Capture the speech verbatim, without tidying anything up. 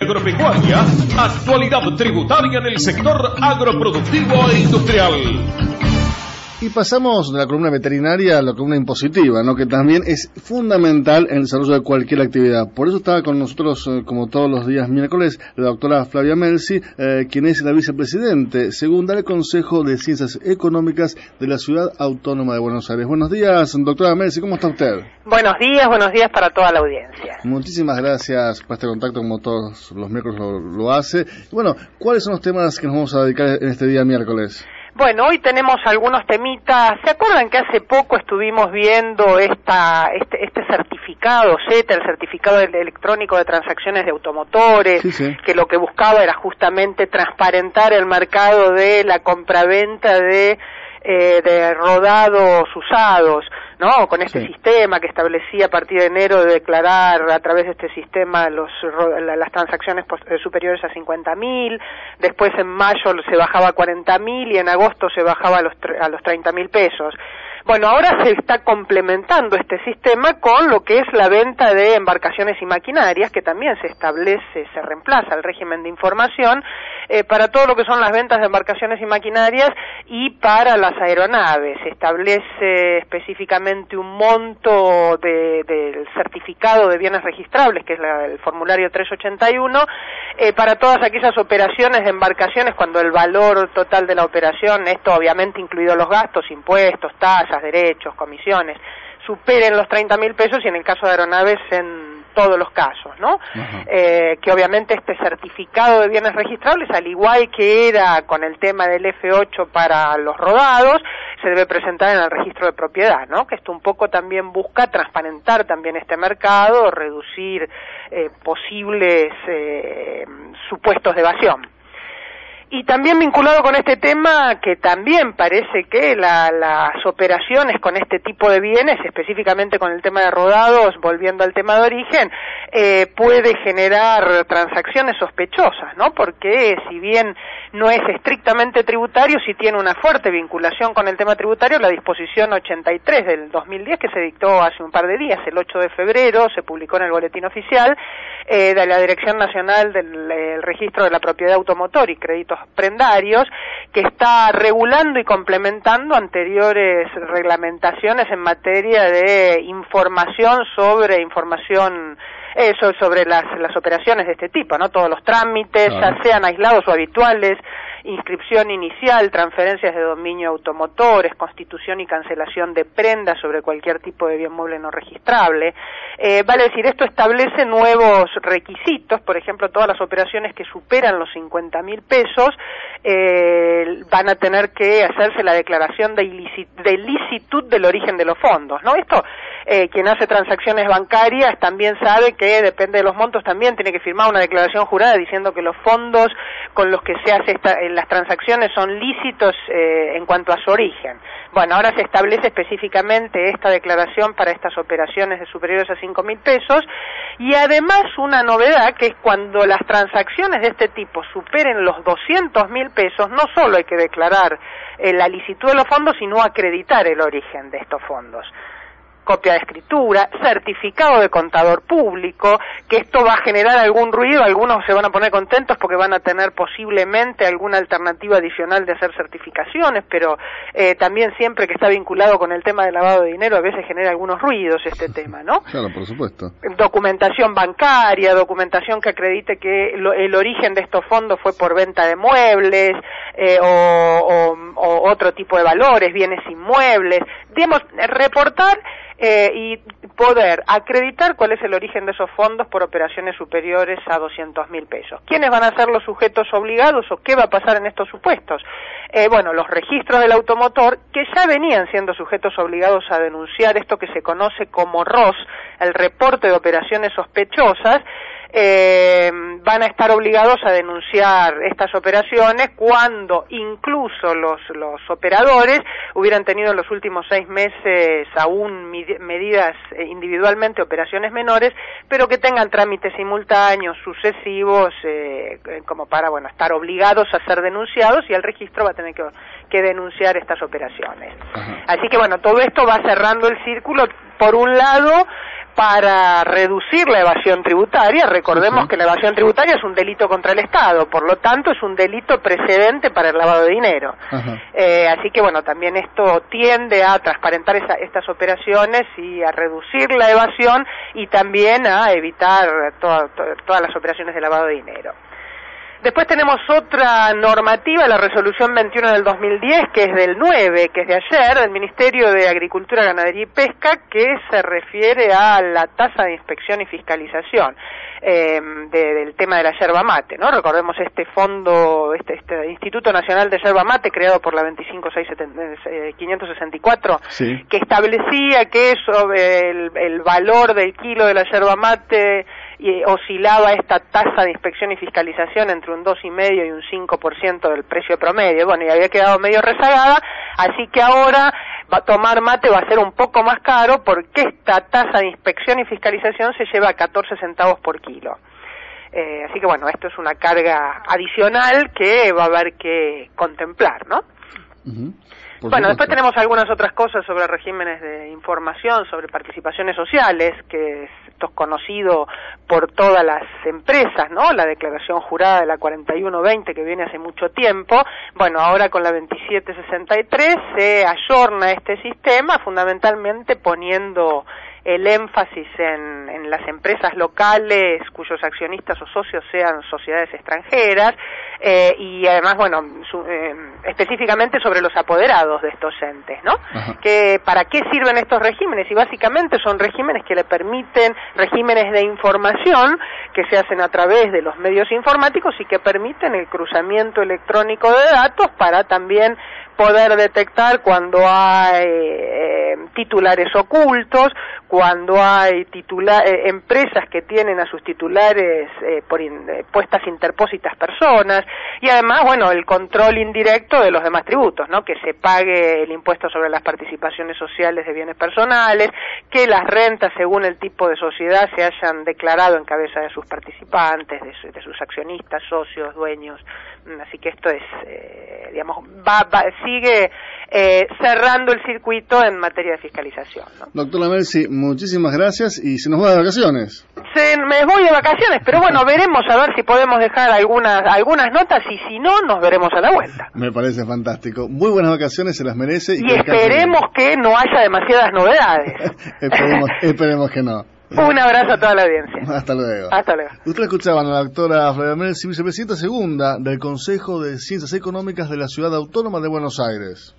agropecuaria, actualidad tributaria en el sector agroproductivo e industrial. Y pasamos de la columna veterinaria a la columna impositiva, ¿no? Que también es fundamental en el desarrollo de cualquier actividad. Por eso estaba con nosotros, eh, como todos los días miércoles, la doctora Flavia Melsi, eh, quien es la vicepresidente segunda del Consejo de Ciencias Económicas de la Ciudad Autónoma de Buenos Aires. Buenos días, doctora Melsi, ¿cómo está usted? Buenos días, buenos días para toda la audiencia. Muchísimas gracias por este contacto, como todos los miércoles lo, lo hace. Y bueno, ¿cuáles son los temas que nos vamos a dedicar en este día miércoles? Bueno, hoy tenemos algunos temitas. ¿Se acuerdan que hace poco estuvimos viendo esta, este, este certificado, Z E T A, el certificado electrónico de transacciones de automotores, sí, sí. que lo que buscaba era justamente transparentar el mercado de la compraventa de, eh, de rodados usados, ¿no? Con este sí. sistema que establecía a partir de enero de declarar a través de este sistema los, las transacciones superiores a cincuenta mil, después en mayo se bajaba a cuarenta mil y en agosto se bajaba a los, a los treinta mil pesos. Bueno, ahora se está complementando este sistema con lo que es la venta de embarcaciones y maquinarias, que también se establece, se reemplaza el régimen de información eh, para todo lo que son las ventas de embarcaciones y maquinarias y para las aeronaves. Se establece específicamente un monto de, del certificado de bienes registrables, que es la, el formulario trescientos ochenta y uno, eh, para todas aquellas operaciones de embarcaciones cuando el valor total de la operación, esto obviamente incluido los gastos, impuestos, tasas, derechos, comisiones, superen los treinta mil pesos y en el caso de aeronaves en todos los casos, ¿no? Uh-huh. Eh, que obviamente este certificado de bienes registrables, al igual que era con el tema del F ocho para los rodados, se debe presentar en el registro de propiedad, ¿no? Que esto un poco también busca transparentar también este mercado, reducir eh, posibles eh, supuestos de evasión. Y también vinculado con este tema, que también parece que la, las operaciones con este tipo de bienes, específicamente con el tema de rodados, volviendo al tema de origen, eh, puede generar transacciones sospechosas, ¿no? Porque si bien no es estrictamente tributario, sí tiene una fuerte vinculación con el tema tributario, la disposición ochenta y tres del dos mil diez, que se dictó hace un par de días, el ocho de febrero, se publicó en el Boletín Oficial eh, de la Dirección Nacional del el Registro de la Propiedad Automotor y Créditos Prendarios, que está regulando y complementando anteriores reglamentaciones en materia de información sobre información eso sobre las, las operaciones de este tipo, ¿no? Todos los trámites, claro. ya sean aislados o habituales, inscripción inicial, transferencias de dominio automotores, constitución y cancelación de prendas sobre cualquier tipo de bien mueble no registrable. Eh, vale decir, esto establece nuevos requisitos, por ejemplo, todas las operaciones que superan los cincuenta mil pesos eh, van a tener que hacerse la declaración de, ilicit de ilicitud del origen de los fondos, ¿no? Esto, eh, quien hace transacciones bancarias también sabe que depende de los montos, también tiene que firmar una declaración jurada diciendo que los fondos con los que se hace esta, eh, las transacciones son lícitos eh, en cuanto a su origen. Bueno, ahora se establece específicamente esta declaración para estas operaciones de superiores a cinco mil pesos y además una novedad que es cuando las transacciones de este tipo superen los doscientos mil pesos, no solo hay que declarar eh, la licitud de los fondos, sino acreditar el origen de estos fondos. Copia de escritura, certificado de contador público, que esto va a generar algún ruido, algunos se van a poner contentos porque van a tener posiblemente alguna alternativa adicional de hacer certificaciones, pero eh, también siempre que está vinculado con el tema del lavado de dinero a veces genera algunos ruidos este tema, ¿no? Claro, por supuesto. Documentación bancaria, documentación que acredite que lo, el origen de estos fondos fue por venta de muebles eh, o, o, o otro tipo de valores, bienes inmuebles, digamos, reportar Eh, y poder acreditar cuál es el origen de esos fondos por operaciones superiores a doscientos mil pesos. ¿Quiénes van a ser los sujetos obligados o qué va a pasar en estos supuestos? Eh, bueno, los registros del automotor, que ya venían siendo sujetos obligados a denunciar esto que se conoce como R O S, el reporte de operaciones sospechosas, eh, van a estar obligados a denunciar estas operaciones cuando incluso los, los operadores hubieran tenido en los últimos seis meses aún medidas individualmente, operaciones menores, pero que tengan trámites simultáneos, sucesivos, eh, como para, bueno, estar obligados a ser denunciados y el registro va a tener que, que denunciar estas operaciones. Ajá. Así que, bueno, todo esto va cerrando el círculo, por un lado, para reducir la evasión tributaria. Recordemos sí. que la evasión tributaria es un delito contra el Estado, por lo tanto es un delito precedente para el lavado de dinero. Eh, así que bueno, también esto tiende a transparentar esa, estas operaciones y a reducir la evasión y también a evitar to, to, todas las operaciones de lavado de dinero. Después tenemos otra normativa, la resolución veintiuno del dos mil diez, que es del nueve, que es de ayer, del Ministerio de Agricultura, Ganadería y Pesca, que se refiere a la tasa de inspección y fiscalización eh, de, del tema de la yerba mate, ¿no? Recordemos este fondo, este, este Instituto Nacional de Yerba Mate, creado por la veinticinco mil quinientos sesenta y cuatro, sí. que establecía que sobre el, el valor del kilo de la yerba mate y oscilaba esta tasa de inspección y fiscalización entre un dos coma cinco y un cinco por ciento del precio promedio. Bueno, y había quedado medio rezagada, así que ahora va, tomar mate va a ser un poco más caro porque esta tasa de inspección y fiscalización se lleva a catorce centavos por kilo. Eh, así que bueno, esto es una carga adicional que va a haber que contemplar, ¿no? Uh-huh. Por bueno, supuesto. Después tenemos algunas otras cosas sobre regímenes de información, sobre participaciones sociales, que esto es conocido por todas las empresas, ¿no? La declaración jurada de la cuarenta y uno veinte, que viene hace mucho tiempo. Bueno, ahora con la veintisiete sesenta y tres se ayorna este sistema, fundamentalmente poniendo el énfasis en, en las empresas locales cuyos accionistas o socios sean sociedades extranjeras, eh, y además, bueno, su, eh, específicamente sobre los apoderados de estos entes, ¿no? Que ¿para qué sirven estos regímenes? Y básicamente son regímenes que le permiten, regímenes de información que se hacen a través de los medios informáticos y que permiten el cruzamiento electrónico de datos para también poder detectar cuando hay eh, titulares ocultos, cuando hay titula eh, empresas que tienen a sus titulares eh, por in, eh, puestas interpósitas personas, y además, bueno, el control indirecto de los demás tributos, ¿no? Que se pague el impuesto sobre las participaciones sociales de bienes personales, que las rentas según el tipo de sociedad se hayan declarado en cabeza de sus participantes, de, su, de sus accionistas, socios, dueños. Así que esto es, eh, digamos, va, va, sigue eh, cerrando el circuito en materia de fiscalización, ¿no? Doctora Melsi, muchísimas gracias y se nos va de vacaciones. Se, me voy de vacaciones, pero bueno, veremos a ver si podemos dejar algunas algunas notas y si no, nos veremos a la vuelta. Me parece fantástico. Muy buenas vacaciones, se las merece. Y, y que esperemos que no haya demasiadas novedades. esperemos, esperemos que no. Un abrazo a toda la audiencia. Hasta luego. Hasta luego. Usted escuchaban a la doctora Flavia Melsi, vicepresidenta segunda del Consejo de Ciencias Económicas de la Ciudad Autónoma de Buenos Aires.